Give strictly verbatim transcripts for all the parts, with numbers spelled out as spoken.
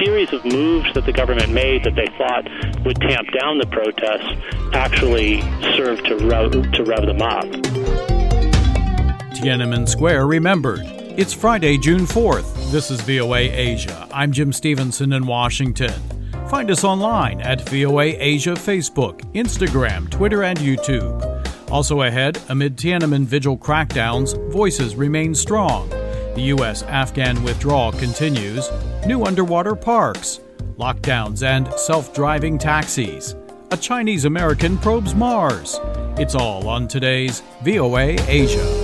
series of moves that the government made that they thought would tamp down the protests actually served to rev, to rev them up. Tiananmen Square remembered. It's Friday, June fourth. This is V O A Asia. I'm Jim Stevenson in Washington. Find us online at V O A Asia Facebook, Instagram, Twitter, and YouTube. Also ahead, amid Tiananmen Vigil crackdowns, voices remain strong. The U S-Afghan withdrawal continues. New underwater parks, lockdowns, and self-driving taxis. A Chinese-American probes Mars. It's all on today's V O A Asia.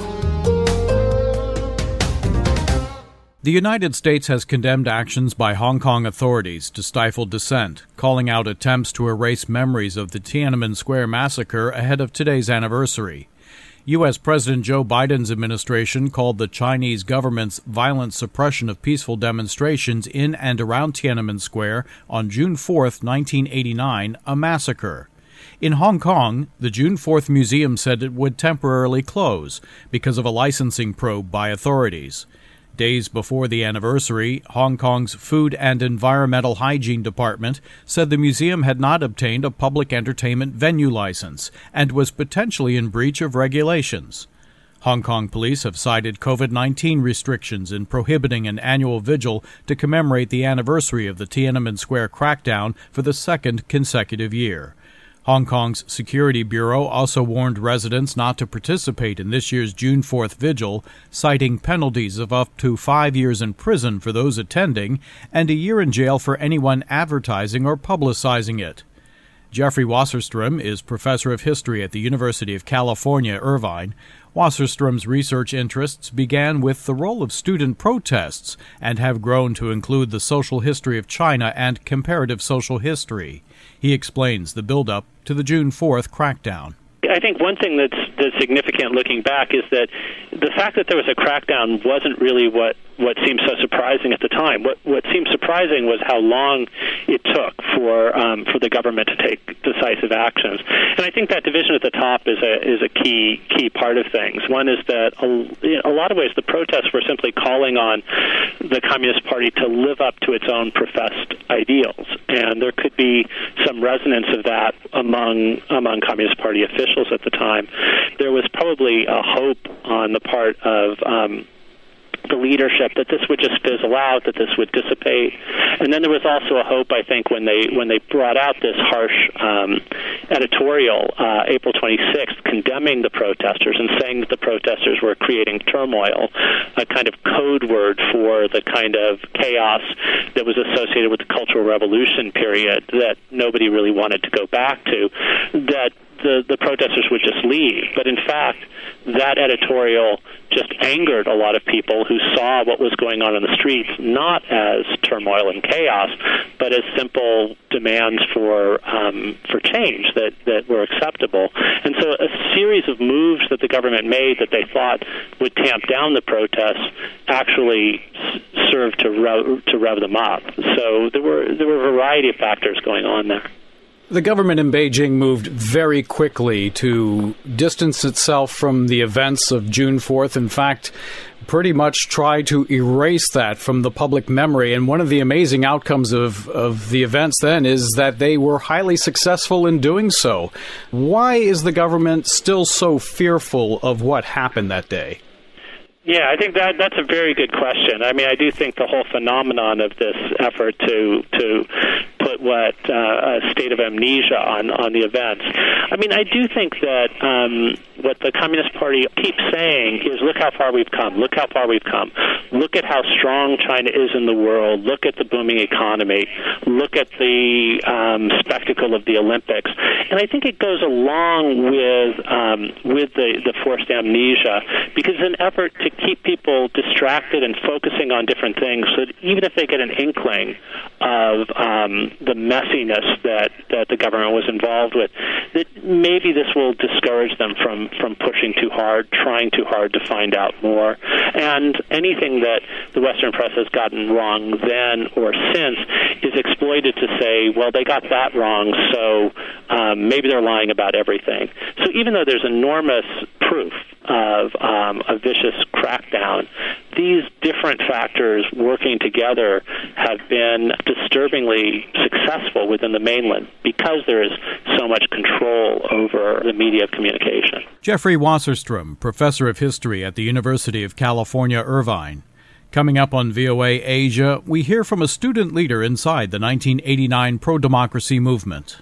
The United States has condemned actions by Hong Kong authorities to stifle dissent, calling out attempts to erase memories of the Tiananmen Square massacre ahead of today's anniversary. U S. President Joe Biden's administration called the Chinese government's violent suppression of peaceful demonstrations in and around Tiananmen Square on June fourth, nineteen eighty-nine, a massacre. In Hong Kong, the June fourth Museum said it would temporarily close because of a licensing probe by authorities. Days before the anniversary, Hong Kong's Food and Environmental Hygiene Department said the museum had not obtained a public entertainment venue license and was potentially in breach of regulations. Hong Kong police have cited covid nineteen restrictions in prohibiting an annual vigil to commemorate the anniversary of the Tiananmen Square crackdown for the second consecutive year. Hong Kong's Security Bureau also warned residents not to participate in this year's June fourth vigil, citing penalties of up to five years in prison for those attending and a year in jail for anyone advertising or publicizing it. Jeffrey Wasserstrom is professor of history at the University of California, Irvine. Wasserstrom's research interests began with the role of student protests and have grown to include the social history of China and comparative social history. He explains the build-up to the June fourth crackdown. I think one thing that's, that's significant looking back is that the fact that there was a crackdown wasn't really what, what seemed so surprising at the time. What what seemed surprising was how long it took for um, for the government to take decisive actions. And I think that division at the top is a is a key key part of things. One is that a, in a lot of ways the protests were simply calling on the Communist Party to live up to its own professed ideals, and there could be some resonance of that among among Communist Party officials at the time. There was probably a hope on the part of um, the leadership that this would just fizzle out, that this would dissipate. And then there was also a hope, I think, when they when they brought out this harsh um, editorial, uh, April twenty-sixth, condemning the protesters and saying that the protesters were creating turmoil, a kind of code word for the kind of chaos that was associated with the Cultural Revolution period that nobody really wanted to go back to, that the, the protesters would just leave. But in fact, that editorial just angered a lot of people who saw what was going on in the streets not as turmoil and chaos, but as simple demands for um, for change that, that were acceptable. And so a series of moves that the government made that they thought would tamp down the protests actually s- served to rev, to rev them up. So there were there were a variety of factors going on there. The government in Beijing moved very quickly to distance itself from the events of June fourth. In fact, pretty much try to erase that from the public memory. And one of the amazing outcomes of, of the events then is that they were highly successful in doing so. Why is the government still so fearful of what happened that day? Yeah, I think that that's a very good question. I mean, I do think the whole phenomenon of this effort to to put what uh, a state of amnesia on, on the events. I mean, I do think that um, what the Communist Party keeps saying is, look how far we've come, look how far we've come, look at how strong China is in the world, look at the booming economy, look at the um, spectacle of the Olympics. And I think it goes along with um, with the, the forced amnesia, because in an effort to keep people distracted and focusing on different things, so that even if they get an inkling of um, the messiness that, that the government was involved with, that maybe this will discourage them from, from pushing too hard, trying too hard to find out more. And anything that the Western press has gotten wrong then or since is exploited to say, well, they got that wrong, so um, maybe they're lying about everything. So even though there's enormous proof of um, a vicious crackdown, these different factors working together have been disturbingly successful within the mainland because there is so much control over the media of communication. Jeffrey Wasserstrom, professor of history at the University of California, Irvine. Coming up on V O A Asia, we hear from a student leader inside the nineteen eighty-nine pro-democracy movement.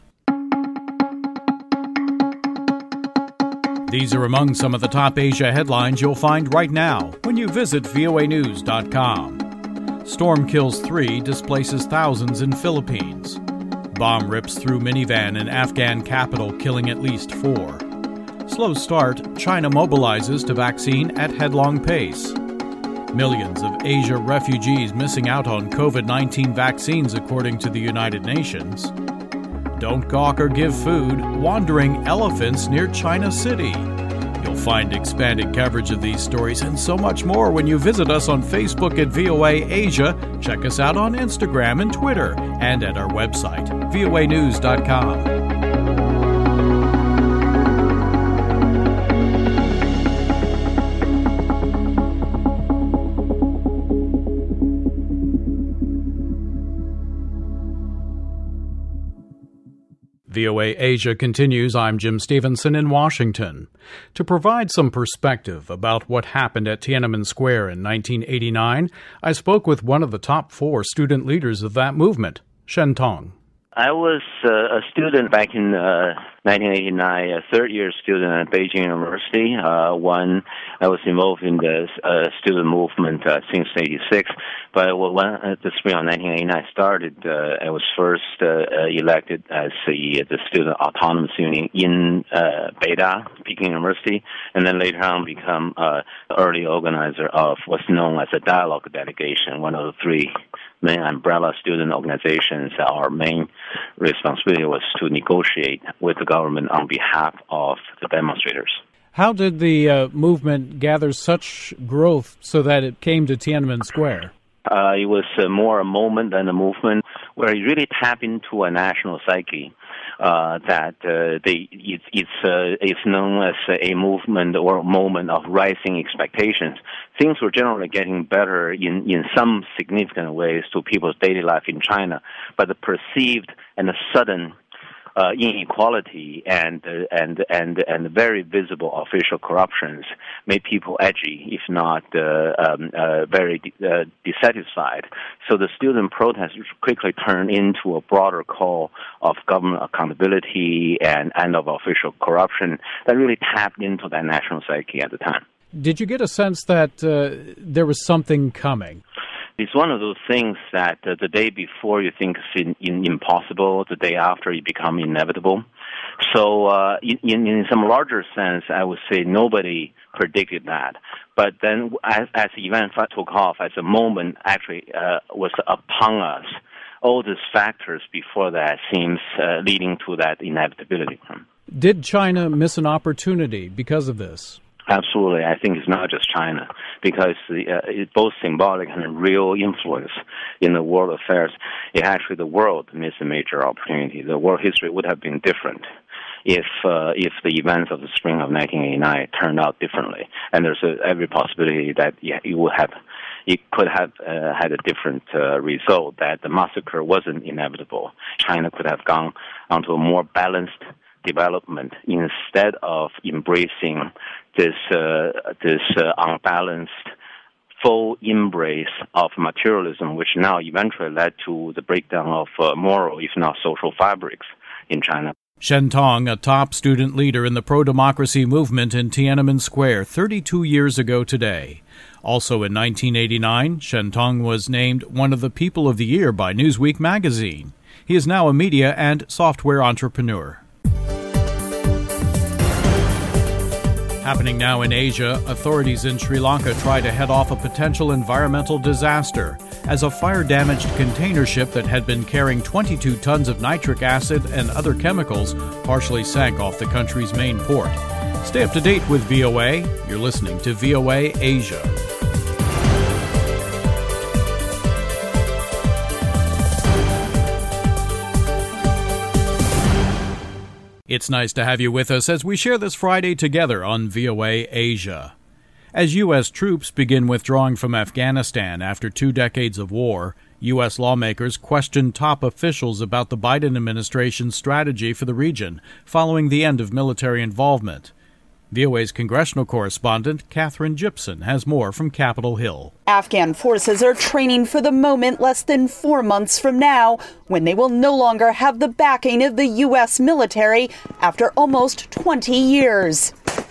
These are among some of the top Asia headlines you'll find right now when you visit V O A news dot com. Storm kills three, displaces thousands in Philippines. Bomb rips through minivan in Afghan capital, killing at least four. Slow start, China mobilizes to vaccine at headlong pace. Millions of Asia refugees missing out on covid nineteen vaccines, according to the United Nations. Don't gawk or give food, wandering elephants near China City. You'll find expanded coverage of these stories and so much more when you visit us on Facebook at V O A Asia. Check us out on Instagram and Twitter, and at our website, V O A news dot com. V O A Asia continues. I'm Jim Stevenson in Washington. To provide some perspective about what happened at Tiananmen Square in nineteen eighty-nine, I spoke with one of the top four student leaders of that movement, Shen Tong. I was uh, a student back in uh, nineteen eighty-nine, a third-year student at Beijing University. Uh, one, I was involved in the uh, student movement uh, since eighty-six. But when uh, the spring of nineteen eighty-nine started, uh, I was first uh, uh, elected as the, the Student Autonomous Union in uh, Beida, Peking University, and then later on become uh, early organizer of what's known as a Dialogue Delegation, one of the three main umbrella student organizations. Our main responsibility was to negotiate with the government on behalf of the demonstrators. How did the uh, movement gather such growth so that it came to Tiananmen Square? Uh, it was uh, more a moment than a movement where it really tapped into a national psyche. Uh, that uh, they, it, it's uh, it's known as a movement or a moment of rising expectations. Things were generally getting better in, in some significant ways to people's daily life in China, but the perceived and the sudden uh, inequality and uh, and and and very visible official corruptions made people edgy, if not uh, um, uh, very uh, dissatisfied. So the student protest quickly turned into a broader call of government accountability and end of official corruption that really tapped into that national psyche at the time. Did you get a sense that uh, there was something coming? It's one of those things that uh, the day before you think is in, in, impossible, the day after it becomes inevitable. So uh, in, in some larger sense, I would say nobody predicted that. But then as, as the event took off, as the moment actually uh, was upon us, all these factors before that seems uh, leading to that inevitability. Did China miss an opportunity because of this? Absolutely. I think it's not just China, because the, uh, it's both symbolic and real influence in the world affairs. It actually, the world missed a major opportunity. The world history would have been different if uh, if the events of the spring of nineteen eighty-nine turned out differently. And there's a, every possibility that yeah, it would have, it could have uh, had a different uh, result, that the massacre wasn't inevitable. China could have gone onto a more balanced development instead of embracing this uh, this uh, unbalanced full embrace of materialism, which now eventually led to the breakdown of uh, moral, if not social fabrics in China. Shen Tong, a top student leader in the pro-democracy movement in Tiananmen Square thirty-two years ago today. Also in nineteen eighty-nine, Shen Tong was named one of the People of the Year by Newsweek magazine. He is now a media and software entrepreneur. Happening now in Asia, authorities in Sri Lanka try to head off a potential environmental disaster as a fire-damaged container ship that had been carrying twenty-two tons of nitric acid and other chemicals partially sank off the country's main port. Stay up to date with V O A. You're listening to V O A Asia. It's nice to have you with us as we share this Friday together on V O A Asia. As U S troops begin withdrawing from Afghanistan after two decades of war, U S lawmakers question top officials about the Biden administration's strategy for the region following the end of military involvement. V O A's congressional correspondent Katherine Gibson has more from Capitol Hill. Afghan forces are training for the moment less than four months from now, when they will no longer have the backing of the U S military after almost twenty years.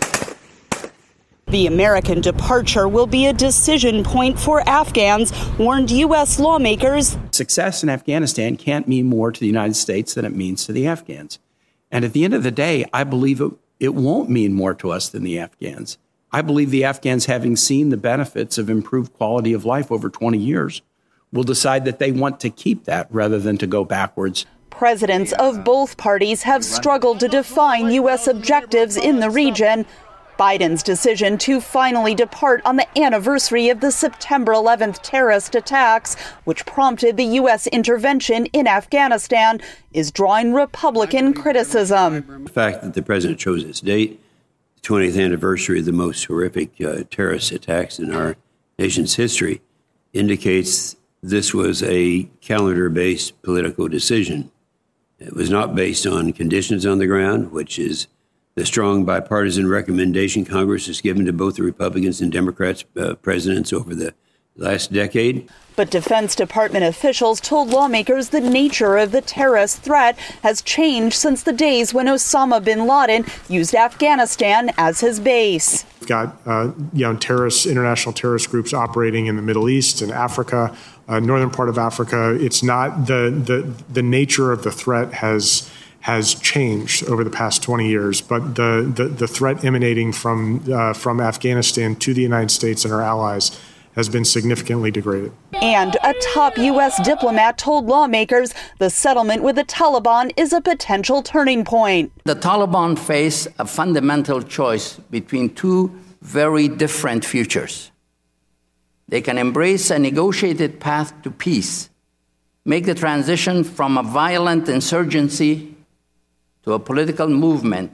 The American departure will be a decision point for Afghans, warned U S lawmakers. Success in Afghanistan can't mean more to the United States than it means to the Afghans. And at the end of the day, I believe it, it won't mean more to us than the Afghans. I believe the Afghans, having seen the benefits of improved quality of life over twenty years, will decide that they want to keep that rather than to go backwards. Presidents of both parties have struggled to define U S objectives in the region. Biden's decision to finally depart on the anniversary of the September eleventh terrorist attacks, which prompted the U S intervention in Afghanistan, is drawing Republican criticism. The fact that the president chose this date, the twentieth anniversary of the most horrific uh, terrorist attacks in our nation's history, indicates this was a calendar-based political decision. It was not based on conditions on the ground, which is the strong bipartisan recommendation Congress has given to both the Republicans and Democrats uh, presidents over the last decade. But Defense Department officials told lawmakers the nature of the terrorist threat has changed since the days when Osama bin Laden used Afghanistan as his base. We've got uh, you know, terrorists, international terrorist groups operating in the Middle East and Africa, uh, northern part of Africa. It's not the, the, the nature of the threat has has changed over the past twenty years, but the, the, the threat emanating from uh, from Afghanistan to the United States and our allies has been significantly degraded. And a top U S diplomat told lawmakers the settlement with the Taliban is a potential turning point. The Taliban face a fundamental choice between two very different futures. They can embrace a negotiated path to peace, make the transition from a violent insurgency to a political movement,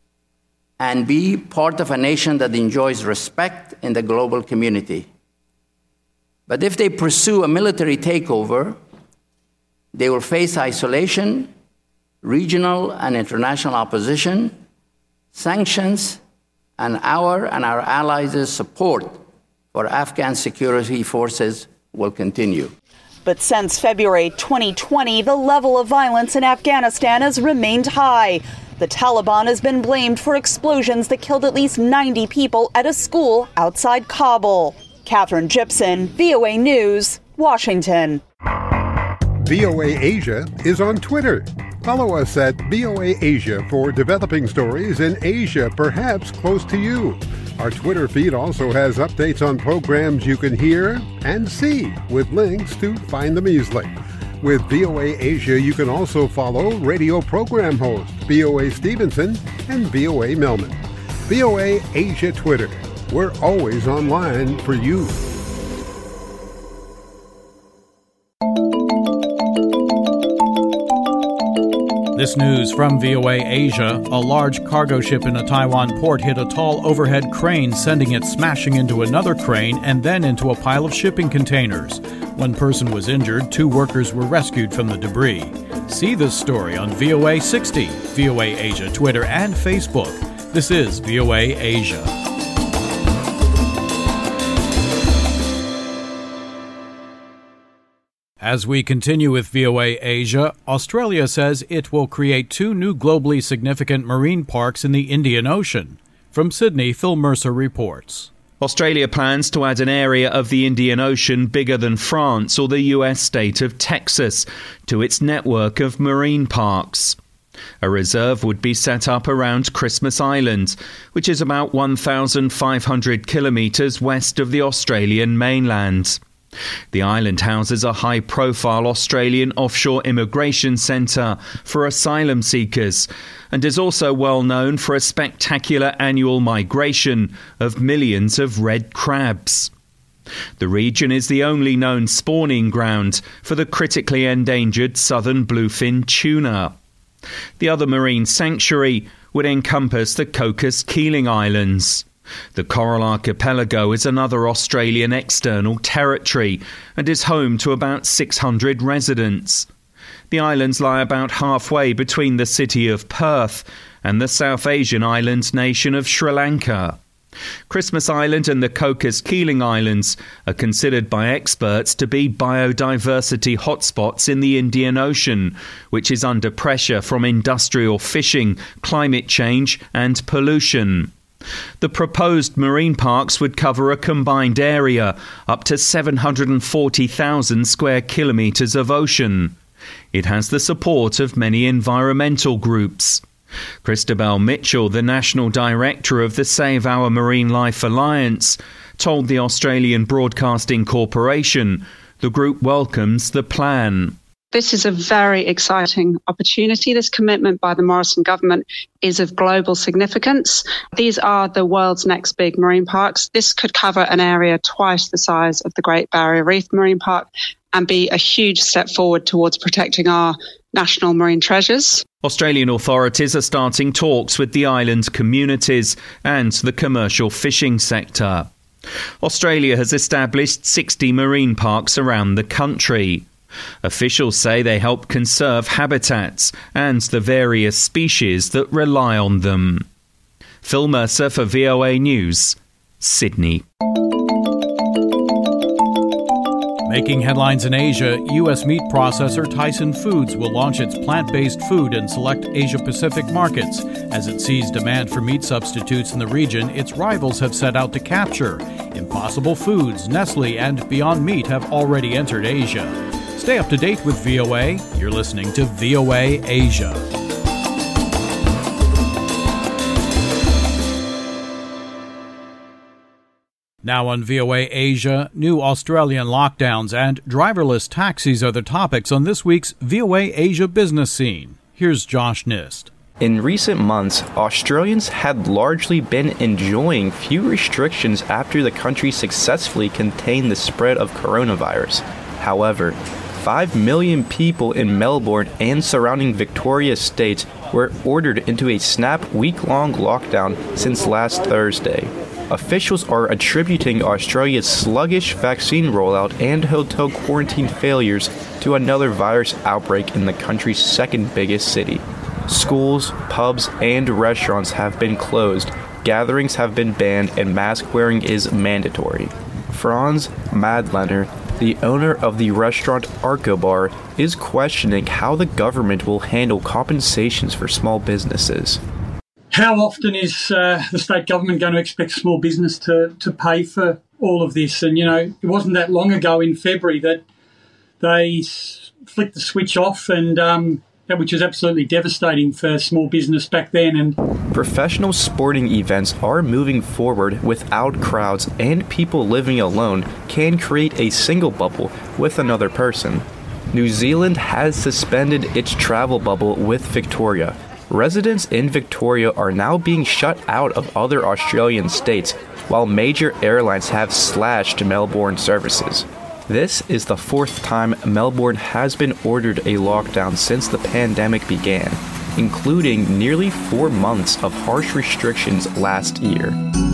and be part of a nation that enjoys respect in the global community. But if they pursue a military takeover, they will face isolation, regional and international opposition, sanctions, and our and our allies' support for Afghan security forces will continue. But since February twenty twenty, the level of violence in Afghanistan has remained high. The Taliban has been blamed for explosions that killed at least ninety people at a school outside Kabul. Katherine Gibson, V O A News, Washington. V O A Asia is on Twitter. Follow us at V O A Asia for developing stories in Asia, perhaps close to you. Our Twitter feed also has updates on programs you can hear and see, with links to find them easily. With V O A Asia, you can also follow radio program host V O A Stevenson and V O A Melman. V O A Asia Twitter. We're always online for you. This news from V O A Asia. A large cargo ship in a Taiwan port hit a tall overhead crane, sending it smashing into another crane and then into a pile of shipping containers. One person was injured. Two workers were rescued from the debris. See this story on V O A sixty, V O A Asia Twitter, and Facebook. This is V O A Asia. As we continue with V O A Asia, Australia says it will create two new globally significant marine parks in the Indian Ocean. From Sydney, Phil Mercer reports. Australia plans to add an area of the Indian Ocean bigger than France or the U S state of Texas to its network of marine parks. A reserve would be set up around Christmas Island, which is about one thousand five hundred kilometres west of the Australian mainland. The island houses a high-profile Australian offshore immigration centre for asylum seekers and is also well known for a spectacular annual migration of millions of red crabs. The region is the only known spawning ground for the critically endangered southern bluefin tuna. The other marine sanctuary would encompass the Cocos Keeling Islands. The Coral Archipelago is another Australian external territory and is home to about six hundred residents. The islands lie about halfway between the city of Perth and the South Asian island nation of Sri Lanka. Christmas Island and the Cocos Keeling Islands are considered by experts to be biodiversity hotspots in the Indian Ocean, which is under pressure from industrial fishing, climate change and pollution. The proposed marine parks would cover a combined area up to seven hundred forty thousand square kilometres of ocean. It has the support of many environmental groups. Christabel Mitchell, the National Director of the Save Our Marine Life Alliance, told the Australian Broadcasting Corporation the group welcomes the plan. This is a very exciting opportunity. This commitment by the Morrison government is of global significance. These are the world's next big marine parks. This could cover an area twice the size of the Great Barrier Reef Marine Park and be a huge step forward towards protecting our national marine treasures. Australian authorities are starting talks with the island communities and the commercial fishing sector. Australia has established sixty marine parks around the country. Officials say they help conserve habitats and the various species that rely on them. Phil Mercer for V O A News, Sydney. Making headlines in Asia, U S meat processor Tyson Foods will launch its plant-based food in select Asia-Pacific markets as it sees demand for meat substitutes in the region its rivals have set out to capture. Impossible Foods, Nestle, and Beyond Meat have already entered Asia. Stay up to date with V O A. You're listening to V O A Asia. Now on V O A Asia, new Australian lockdowns and driverless taxis are the topics on this week's V O A Asia Business Scene. Here's Josh Nist. In recent months, Australians had largely been enjoying few restrictions after the country successfully contained the spread of coronavirus. However, five million people in Melbourne and surrounding Victoria states were ordered into a snap week-long lockdown since last Thursday. Officials are attributing Australia's sluggish vaccine rollout and hotel quarantine failures to another virus outbreak in the country's second biggest city. Schools, pubs, and restaurants have been closed, gatherings have been banned, and mask wearing is mandatory. Franz Madlener, the owner of the restaurant Arco Bar, is questioning how the government will handle compensations for small businesses. How often is uh, the state government going to expect small business to, to pay for all of this? And, you know, it wasn't that long ago in February that they s- flicked the switch off, and um, which was absolutely devastating for small business back then. And professional sporting events are moving forward without crowds, and people living alone can create a single bubble with another person. New Zealand has suspended its travel bubble with Victoria. Residents in Victoria are now being shut out of other Australian states, while major airlines have slashed Melbourne services. This is the fourth time Melbourne has been ordered a lockdown since the pandemic began, including nearly four months of harsh restrictions last year.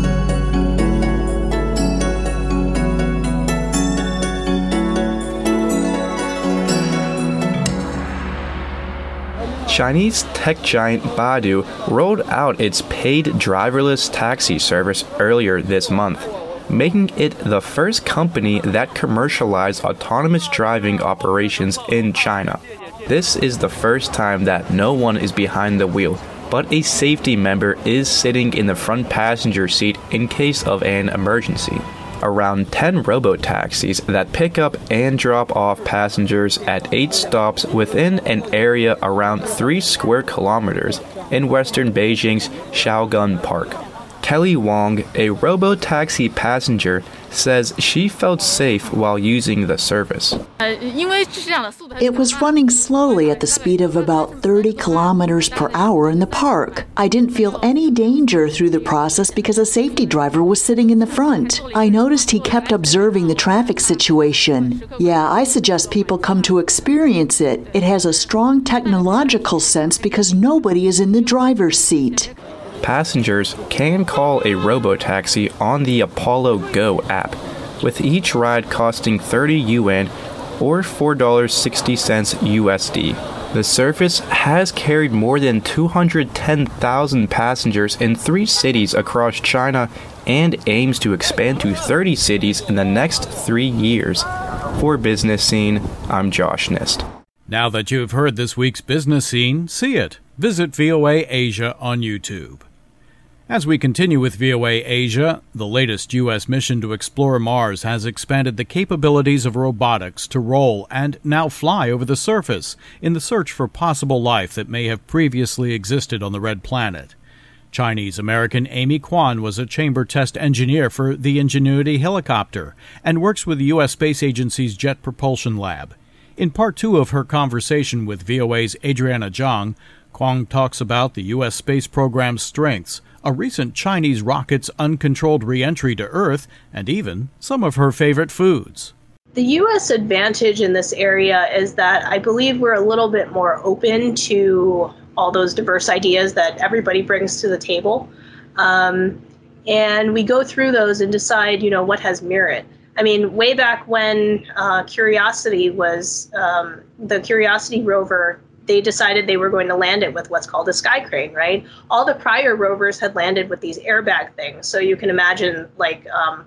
Chinese tech giant Baidu rolled out its paid driverless taxi service earlier this month, making it the first company that commercialized autonomous driving operations in China. This is the first time that no one is behind the wheel, but a safety member is sitting in the front passenger seat in case of an emergency. Around ten robo-taxis that pick up and drop off passengers at eight stops within an area around three square kilometers in western Beijing's Shaogun Park. Kelly Wong, a robo-taxi passenger, says she felt safe while using the service. It was running slowly at the speed of about thirty kilometers per hour in the park. I didn't feel any danger through the process because a safety driver was sitting in the front. I noticed he kept observing the traffic situation. Yeah, I suggest people come to experience it. It has a strong technological sense because nobody is in the driver's seat. Passengers can call a robotaxi on the Apollo Go app, with each ride costing thirty yuan or four dollars and sixty cents U S D. The service has carried more than two hundred ten thousand passengers in three cities across China and aims to expand to thirty cities in the next three years. For Business Scene, I'm Josh Nist. Now that you've heard this week's Business Scene, see it. Visit V O A Asia on YouTube. As we continue with V O A Asia, the latest U S mission to explore Mars has expanded the capabilities of robotics to roll and now fly over the surface in the search for possible life that may have previously existed on the Red Planet. Chinese-American Amy Quan was a chamber test engineer for the Ingenuity helicopter and works with the U S Space Agency's Jet Propulsion Lab. In part two of her conversation with V O A's Adriana Zhang, Kwong talks about the U S space program's strengths, a recent Chinese rocket's uncontrolled re-entry to Earth, and even some of her favorite foods. The U S advantage in this area is that I believe we're a little bit more open to all those diverse ideas that everybody brings to the table. Um, and we go through those and decide, you know, what has merit. I mean, way back when uh, Curiosity was, um, the Curiosity rover, they decided they were going to land it with what's called a sky crane, right? All the prior rovers had landed with these airbag things. So you can imagine, like, um,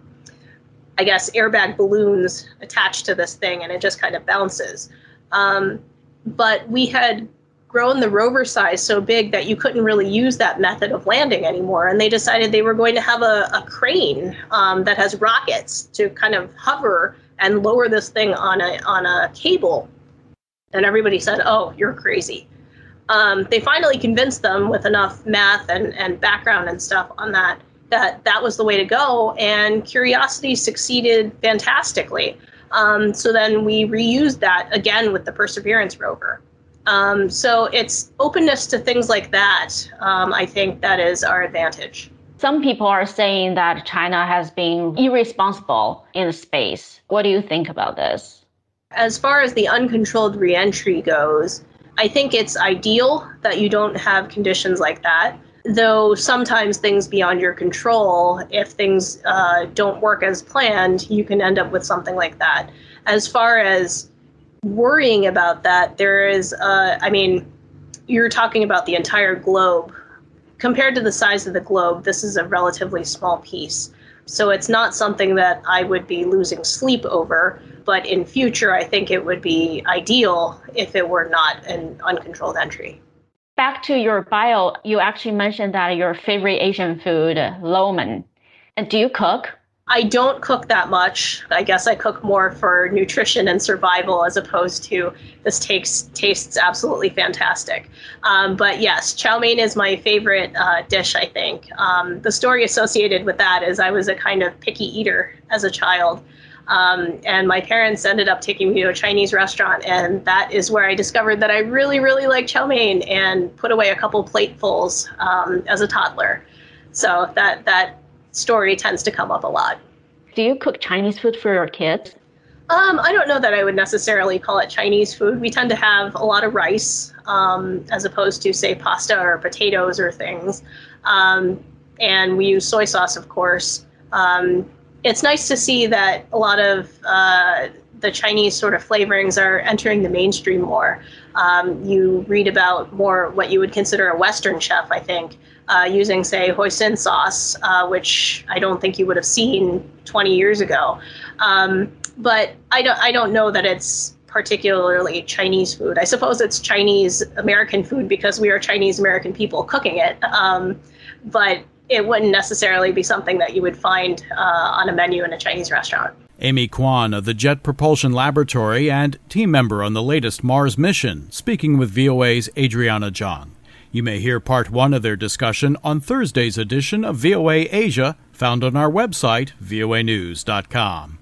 I guess, airbag balloons attached to this thing, and it just kind of bounces. Um, but we had grown the rover size so big that you couldn't really use that method of landing anymore. And they decided they were going to have a, a crane um, that has rockets to kind of hover and lower this thing on a on a cable. And everybody said, oh, you're crazy. Um, they finally convinced them with enough math and, and background and stuff on that, that that was the way to go. And Curiosity succeeded fantastically. Um, so then we reused that again with the Perseverance rover. Um, so it's openness to things like that, um, I think that is our advantage. Some people are saying that China has been irresponsible in space. What do you think about this? As far as the uncontrolled reentry goes, I think it's ideal that you don't have conditions like that, though sometimes things beyond your control, if things uh, don't work as planned, you can end up with something like that. As far as worrying about that, there is, uh, I mean, you're talking about the entire globe. Compared to the size of the globe, this is a relatively small piece. So it's not something that I would be losing sleep over, but in future, I think it would be ideal if it were not an uncontrolled entry. Back to your bio, you actually mentioned that your favorite Asian food, lo mein. And do you cook? I don't cook that much. I guess I cook more for nutrition and survival as opposed to this takes, tastes absolutely fantastic. Um, but yes, chow mein is my favorite uh, dish, I think. Um, the story associated with that is I was a kind of picky eater as a child. Um, and my parents ended up taking me to a Chinese restaurant, and that is where I discovered that I really, really like chow mein and put away a couple platefuls um, as a toddler. So that that story tends to come up a lot. Do you cook Chinese food for your kids? Um, I don't know that I would necessarily call it Chinese food. We tend to have a lot of rice um, as opposed to, say, pasta or potatoes or things. Um, and we use soy sauce, of course. Um, it's nice to see that a lot of uh, the Chinese sort of flavorings are entering the mainstream more. Um, you read about more what you would consider a Western chef, I think, uh, using, say, hoisin sauce, uh, which I don't think you would have seen twenty years ago. Um, but I don't, I don't know that it's particularly Chinese food. I suppose it's Chinese American food because we are Chinese American people cooking it. Um, but it wouldn't necessarily be something that you would find uh, on a menu in a Chinese restaurant. Amy Quan of the Jet Propulsion Laboratory and team member on the latest Mars mission, speaking with V O A's Adriana Zhang. You may hear part one of their discussion on Thursday's edition of V O A Asia, found on our website, V O A news dot com.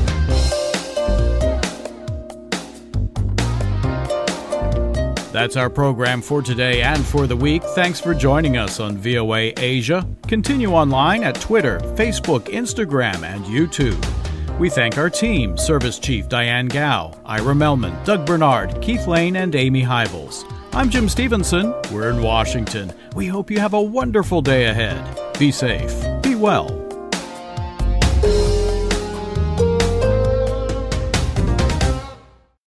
That's our program for today and for the week. Thanks for joining us on V O A Asia. Continue online at Twitter, Facebook, Instagram, and YouTube. We thank our team, Service Chief Diane Gao, Ira Melman, Doug Bernard, Keith Lane, and Amy Hybels. I'm Jim Stevenson. We're in Washington. We hope you have a wonderful day ahead. Be safe. Be well.